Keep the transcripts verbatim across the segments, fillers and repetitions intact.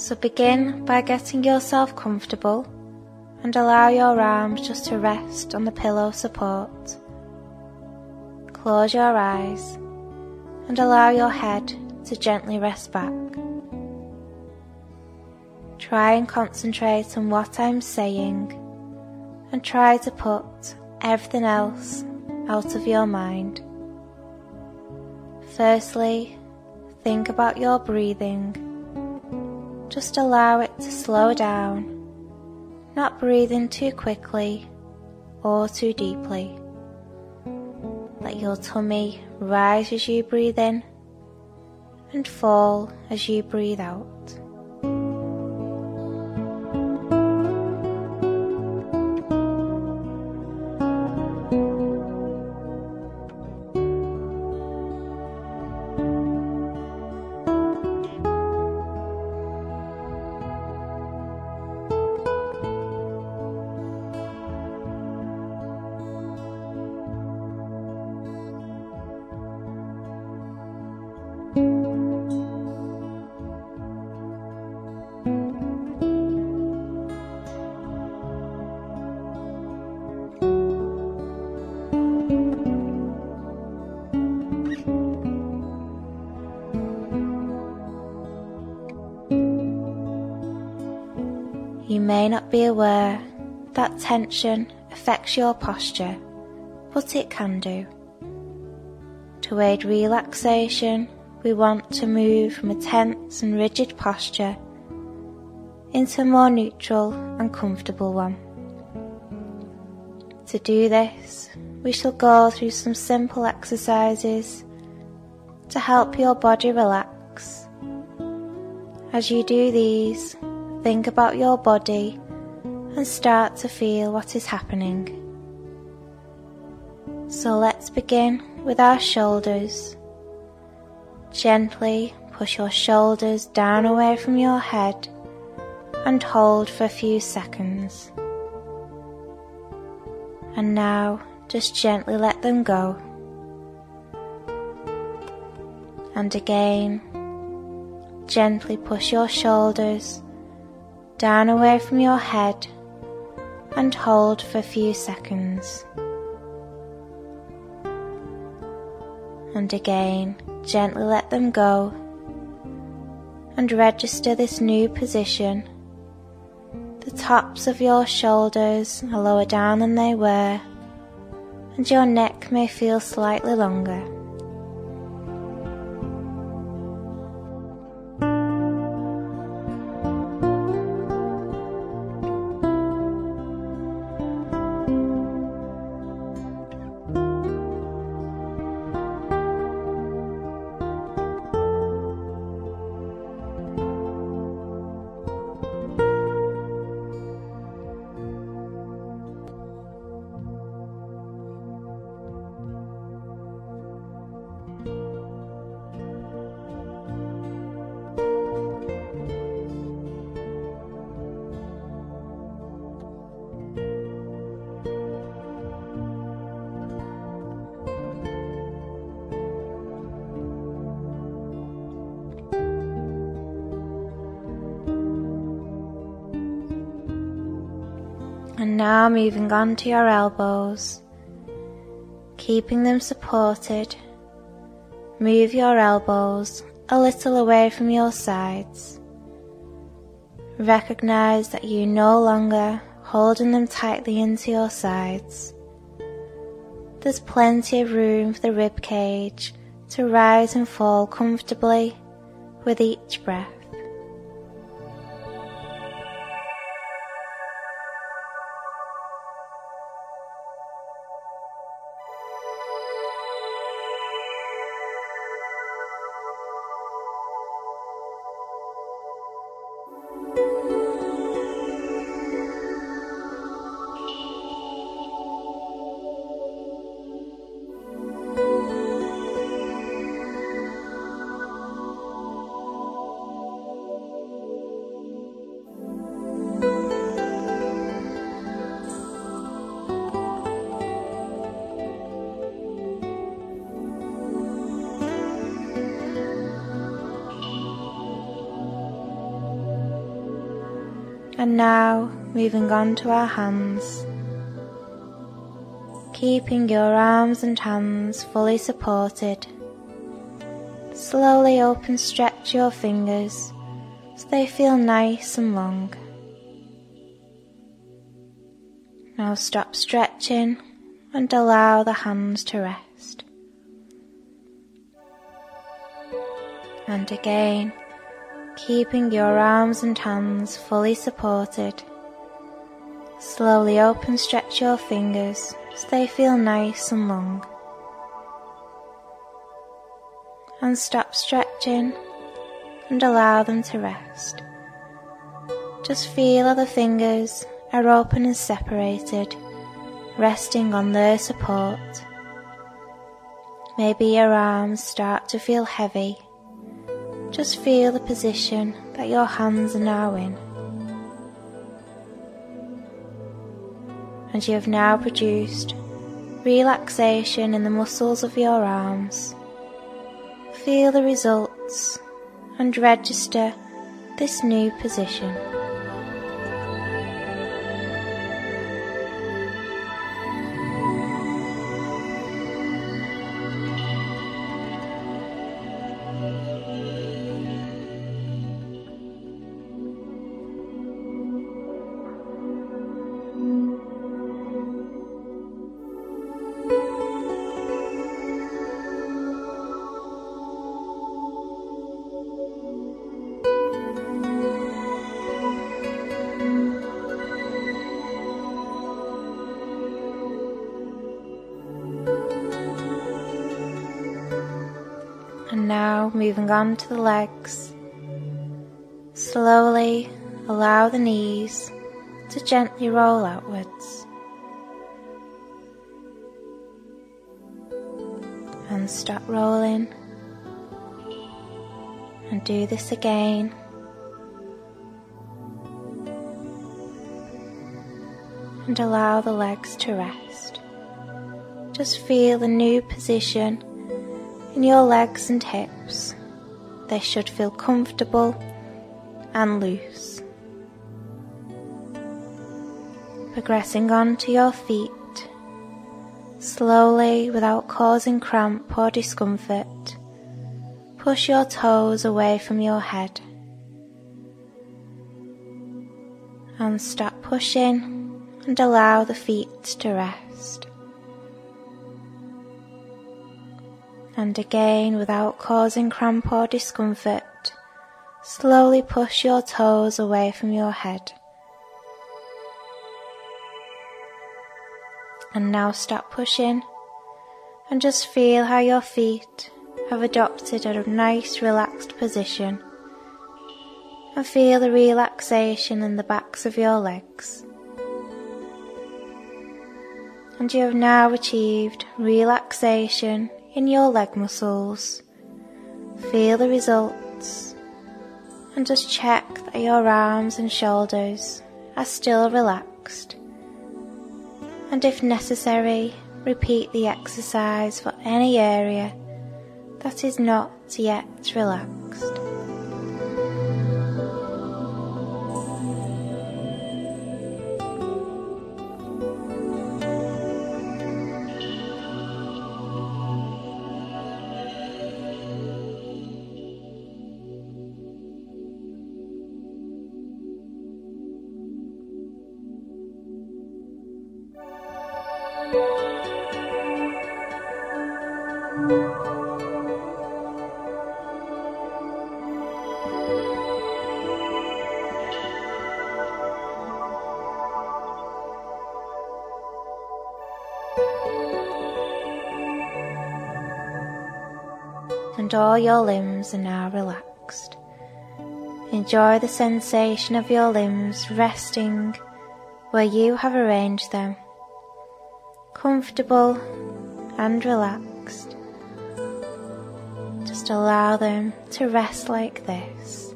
So begin by getting yourself comfortable and allow your arms just to rest on the pillow support. Close your eyes and allow your head to gently rest back. Try and concentrate on what I'm saying and try to put everything else out of your mind. Firstly, think about your breathing. Just allow it to slow down, not breathing too quickly or too deeply. Let your tummy rise as you breathe in and fall as you breathe out. You may not be aware that tension affects your posture, but it can do. To aid relaxation, we want to move from a tense and rigid posture into a more neutral and comfortable one. To do this, we shall go through some simple exercises to help your body relax. As you do these, think about your body and start to feel what is happening. So let's begin with our shoulders. Gently push your shoulders down away from your head and hold for a few seconds. And now just gently let them go. And again, gently push your shoulders down away from your head and hold for a few seconds. And again, gently let them go and register this new position. The tops of your shoulders are lower down than they were, and your neck may feel slightly longer. And now moving on to your elbows, keeping them supported, move your elbows a little away from your sides. Recognize that you're no longer holding them tightly into your sides. There's plenty of room for the rib cage to rise and fall comfortably with each breath. And now moving on to our hands, keeping your arms and hands fully supported. Slowly open stretch your fingers so they feel nice and long. Now stop stretching and allow the hands to rest. And again, keeping your arms and hands fully supported. Slowly open stretch your fingers so they feel nice and long. And stop stretching and allow them to rest. Just feel how the fingers are open and separated, resting on their support. Maybe your arms start to feel heavy. Just feel the position that your hands are now in. And you have now produced relaxation in the muscles of your arms. Feel the results and register this new position. And now moving on to the legs. Slowly allow the knees to gently roll outwards. And stop rolling. And do this again. And allow the legs to rest. Just feel the new position in your legs and hips. They should feel comfortable and loose. Progressing on to your feet, slowly without causing cramp or discomfort, push your toes away from your head. And stop pushing and allow the feet to rest. And again, without causing cramp or discomfort, slowly push your toes away from your head. And now stop pushing and just feel how your feet have adopted a nice relaxed position. And feel the relaxation in the backs of your legs. And you have now achieved relaxation in your leg muscles. Feel the results and just check that your arms and shoulders are still relaxed. And if necessary, repeat the exercise for any area that is not yet relaxed. And all your limbs are now relaxed. Enjoy the sensation of your limbs resting where you have arranged them, comfortable and relaxed. Just allow them to rest like this.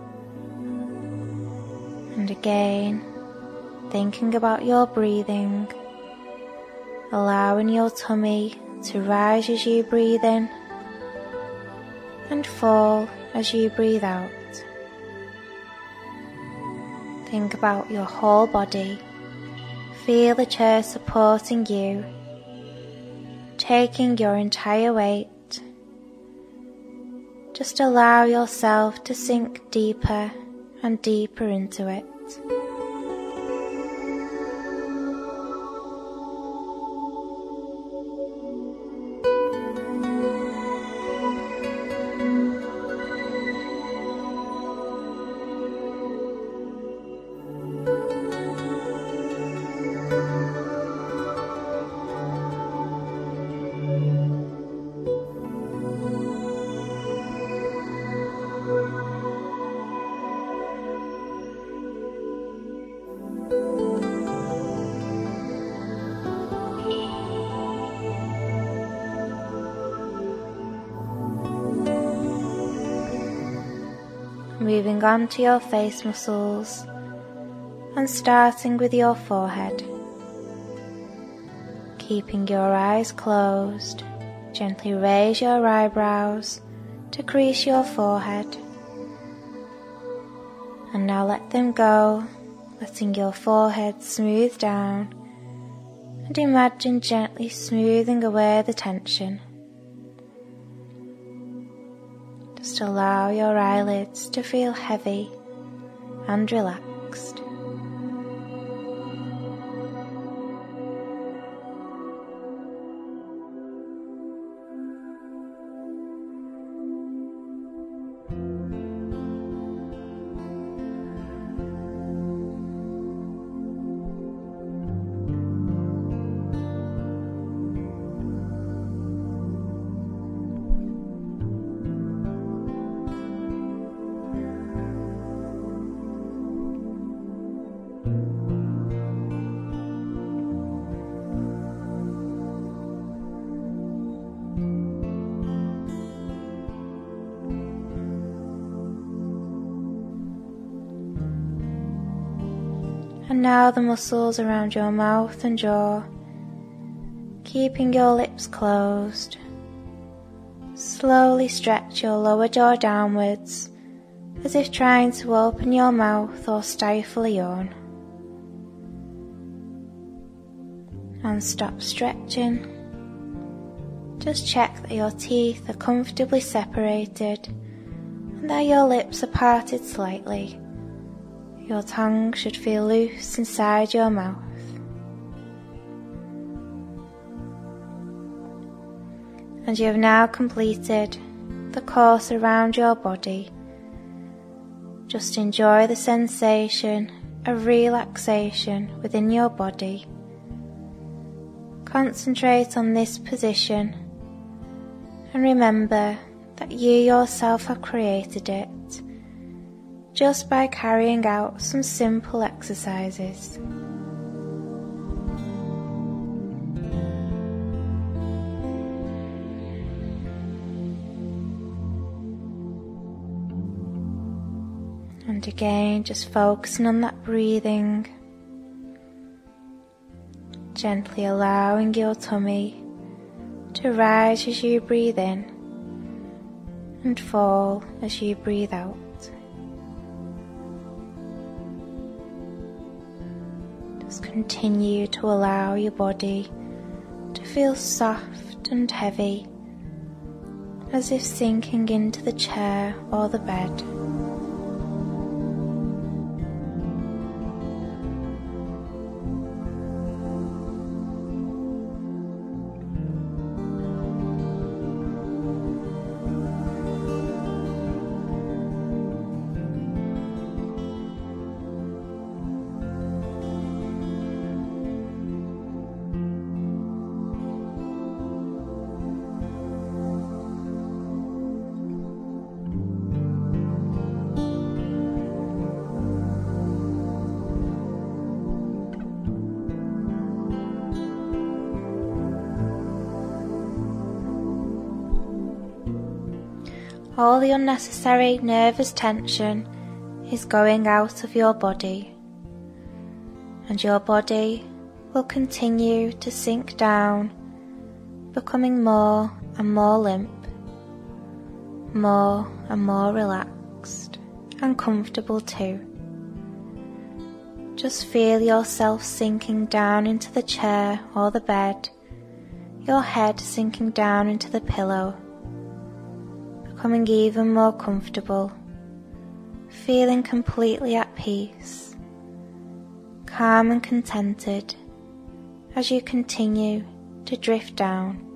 And again, thinking about your breathing, allowing your tummy to rise as you breathe in and fall as you breathe out. Think about your whole body. Feel the chair supporting you, taking your entire weight. Just allow yourself to sink deeper and deeper into it. Moving on to your face muscles and starting with your forehead. Keeping your eyes closed, gently raise your eyebrows to crease your forehead. And now let them go, letting your forehead smooth down, and imagine gently smoothing away the tension. Just allow your eyelids to feel heavy and relaxed. And now the muscles around your mouth and jaw, keeping your lips closed. Slowly stretch your lower jaw downwards, as if trying to open your mouth or stifle a yawn. And stop stretching. Just check that your teeth are comfortably separated and that your lips are parted slightly. Your tongue should feel loose inside your mouth. And you have now completed the course around your body. Just enjoy the sensation of relaxation within your body. Concentrate on this position and remember that you yourself have created it just by carrying out some simple exercises. And again, just focusing on that breathing, gently allowing your tummy to rise as you breathe in and fall as you breathe out. Just continue to allow your body to feel soft and heavy, as if sinking into the chair or the bed. All the unnecessary nervous tension is going out of your body, and your body will continue to sink down, becoming more and more limp, more and more relaxed and comfortable too. Just feel yourself sinking down into the chair or the bed, your head sinking down into the pillow, becoming even more comfortable, feeling completely at peace, calm and contented as you continue to drift down.